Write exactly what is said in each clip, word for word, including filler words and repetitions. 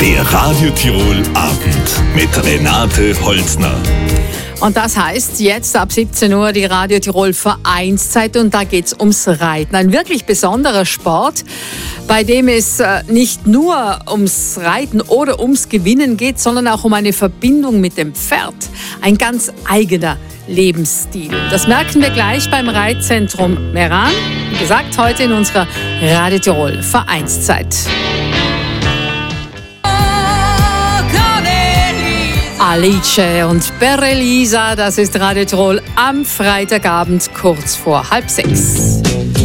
Der Radio Tirol Abend mit Renate Holzner. Und das heißt, jetzt ab siebzehn Uhr die Radio Tirol Vereinszeit und da geht's ums Reiten. Ein wirklich besonderer Sport, bei dem es nicht nur ums Reiten oder ums Gewinnen geht, sondern auch um eine Verbindung mit dem Pferd. Ein ganz eigener Lebensstil. Das merken wir gleich beim Reitzentrum Meran. Wie gesagt, heute in unserer Radio Tirol Vereinszeit. Alice und Berelisa, das ist Radio Tirol am Freitagabend kurz vor halb sechs.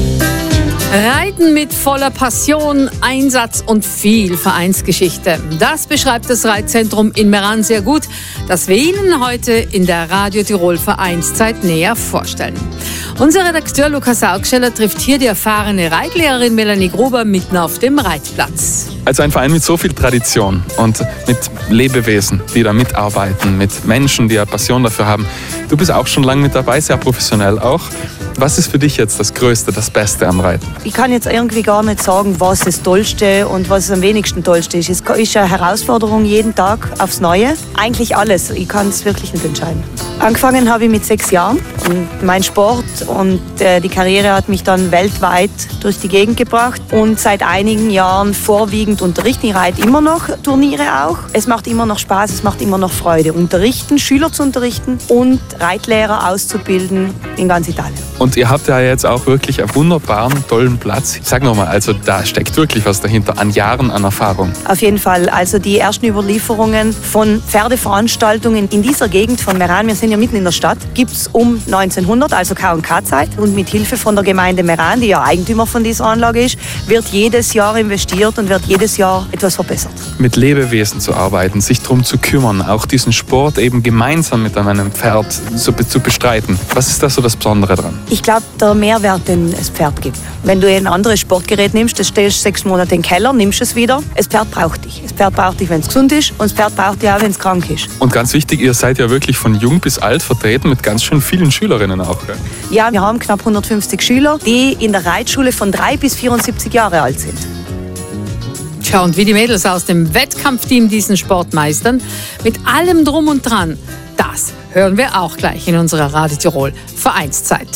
Reiten mit voller Passion, Einsatz und viel Vereinsgeschichte. Das beschreibt das Reitzentrum in Meran sehr gut, das wir Ihnen heute in der Radio Tirol Vereinszeit näher vorstellen. Unser Redakteur Lukas Augsteller trifft hier die erfahrene Reitlehrerin Melanie Gruber mitten auf dem Reitplatz. Also ein Verein mit so viel Tradition und mit Lebewesen, die da mitarbeiten, mit Menschen, die eine Passion dafür haben. Du bist auch schon lange mit dabei, sehr professionell auch. Was ist für dich jetzt das Größte, das Beste am Reiten? Ich kann jetzt irgendwie gar nicht sagen, was das Tollste und was am wenigsten Tollste ist. Es ist eine Herausforderung jeden Tag aufs Neue. Eigentlich alles. Ich kann es wirklich nicht entscheiden. Angefangen habe ich mit sechs Jahren. Und mein Sport und äh, die Karriere hat mich dann weltweit durch die Gegend gebracht. Und seit einigen Jahren vorwiegend unterrichten. Ich reite immer noch Turniere auch. Es macht immer noch Spaß, es macht immer noch Freude. Unterrichten, Schüler zu unterrichten und Reitlehrer auszubilden in ganz Italien. Und ihr habt ja jetzt auch wirklich einen wunderbaren, tollen Platz. Sag nochmal, also da steckt wirklich was dahinter, an Jahren an Erfahrung. Auf jeden Fall. Also die ersten Überlieferungen von Pferdeveranstaltungen in dieser Gegend von Meran, wir sind ja mitten in der Stadt, gibt es um neunzehnhundert, also K und K-Zeit. Und mit Hilfe von der Gemeinde Meran, die ja Eigentümer von dieser Anlage ist, wird jedes Jahr investiert und wird jedes Jahr etwas verbessert. Mit Lebewesen zu arbeiten, sich darum zu kümmern, auch diesen Sport eben gemeinsam mit einem Pferd so zu bestreiten. Was ist da so das Besondere dran? Ich glaube, der Mehrwert, den das Pferd gibt. Wenn du ein anderes Sportgerät nimmst, das stellst sechs Monate in den Keller, nimmst es wieder. Das Pferd braucht dich. Das Pferd braucht dich, wenn es gesund ist, und das Pferd braucht dich auch, wenn es krank ist. Und ganz wichtig, ihr seid ja wirklich von jung bis alt vertreten mit ganz schön vielen Schülerinnen auch. Gell? Ja, wir haben knapp hundertfünfzig Schüler, die in der Reitschule von drei bis vierundsiebzig Jahre alt sind. Tja, und wie die Mädels aus dem Wettkampfteam diesen Sport meistern, mit allem Drum und Dran, das hören wir auch gleich in unserer Radio Tirol Vereinszeit.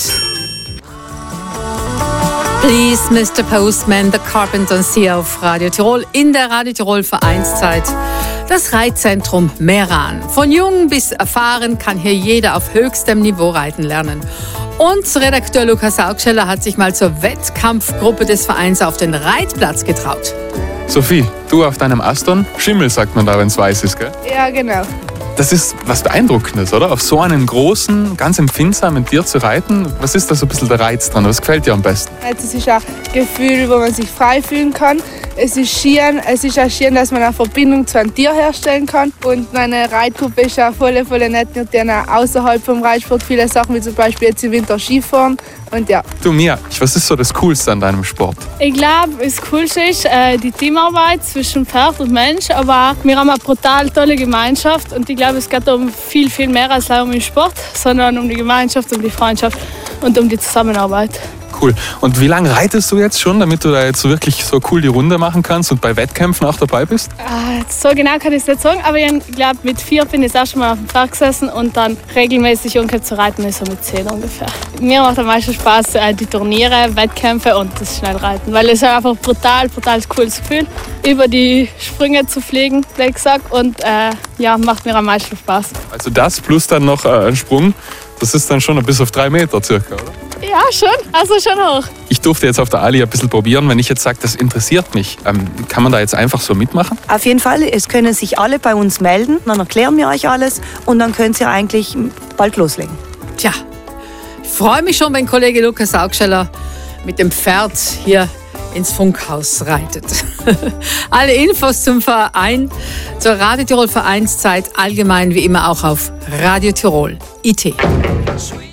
Please, Mister Postman, The Carpenters hier auf Radio Tirol in der Radio Tirol Vereinszeit. Das Reitzentrum Meran. Von jung bis erfahren kann hier jeder auf höchstem Niveau reiten lernen. Und Redakteur Lukas Augsteller hat sich mal zur Wettkampfgruppe des Vereins auf den Reitplatz getraut. Sophie, du auf deinem Aston, Schimmel sagt man da, wenn es weiß ist, gell? Ja, genau. Das ist was Beeindruckendes, oder? Auf so einem großen, ganz empfindsamen Tier zu reiten. Was ist da so ein bisschen der Reiz dran? Was gefällt dir am besten? Es ist ein Gefühl, wo man sich frei fühlen kann. Es ist schieren, es ist auch schieren, dass man eine Verbindung zu einem Tier herstellen kann. Und meine Reitgruppe ist auch voll, voll nett. Und die haben auch außerhalb vom Reitsport viele Sachen, wie zum Beispiel jetzt im Winter Skifahren. Und ja. Du Mia, was ist so das Coolste an deinem Sport? Ich glaube, das Coolste ist äh, die Teamarbeit zwischen Pferd und Mensch. Aber wir haben eine brutal tolle Gemeinschaft. Und ich glaube, es geht um viel, viel mehr als um den Sport, sondern um die Gemeinschaft, um die Freundschaft und um die Zusammenarbeit. Cool. Und wie lange reitest du jetzt schon, damit du da jetzt wirklich so cool die Runde machen kannst und bei Wettkämpfen auch dabei bist? Äh, so genau kann ich es nicht sagen, aber ich glaube, mit vier bin ich das erste Mal auf dem Pferd gesessen und dann regelmäßig umgekehrt zu reiten ist so mit zehn ungefähr. Mir macht am meisten Spaß äh, die Turniere, Wettkämpfe und das Schnellreiten, weil es ist einfach brutal, brutal cooles Gefühl, über die Sprünge zu fliegen, wie gesagt, und äh, ja, macht mir am meisten Spaß. Also das plus dann noch äh, ein Sprung, das ist dann schon bis auf drei Meter circa, oder? Ja, schon. Also schon hoch. Ich durfte jetzt auf der Ali ein bisschen probieren. Wenn ich jetzt sage, das interessiert mich, ähm, kann man da jetzt einfach so mitmachen? Auf jeden Fall. Es können sich alle bei uns melden. Dann erklären wir euch alles und dann könnt ihr eigentlich bald loslegen. Tja, ich freue mich schon, wenn Kollege Lukas Augsteller mit dem Pferd hier ins Funkhaus reitet. Alle Infos zum Verein, zur Radio Tirol Vereinszeit, allgemein wie immer auch auf Radio Tirol punkt I T.